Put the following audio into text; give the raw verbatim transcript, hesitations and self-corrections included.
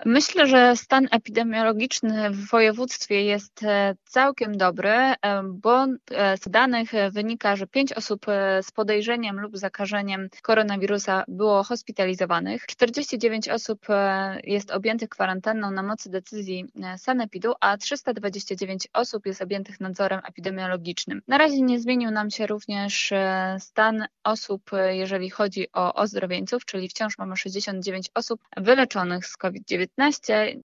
Myślę, że stan epidemiologiczny w województwie jest całkiem dobry, bo z danych wynika, że pięć osób z podejrzeniem lub zakażeniem koronawirusa było hospitalizowanych. czterdzieści dziewięć osób jest objętych kwarantanną na mocy decyzji sanepidu, a trzysta dwadzieścia dziewięć osób jest objętych nadzorem epidemiologicznym. Na razie nie zmienił nam się również stan osób, jeżeli chodzi o ozdrowieńców, czyli wciąż mamy sześćdziesiąt dziewięć osób wyleczonych z COVID dziewiętnaście.